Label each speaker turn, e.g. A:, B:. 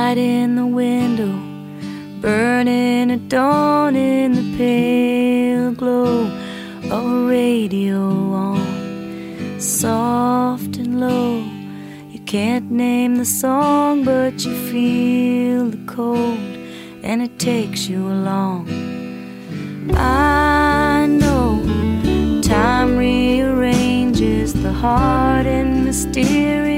A: light in the window, burning at dawn in the pale glow of a radio on, soft and low. You can't name the song, but you feel the cold, and it takes you along. I know time rearranges the heart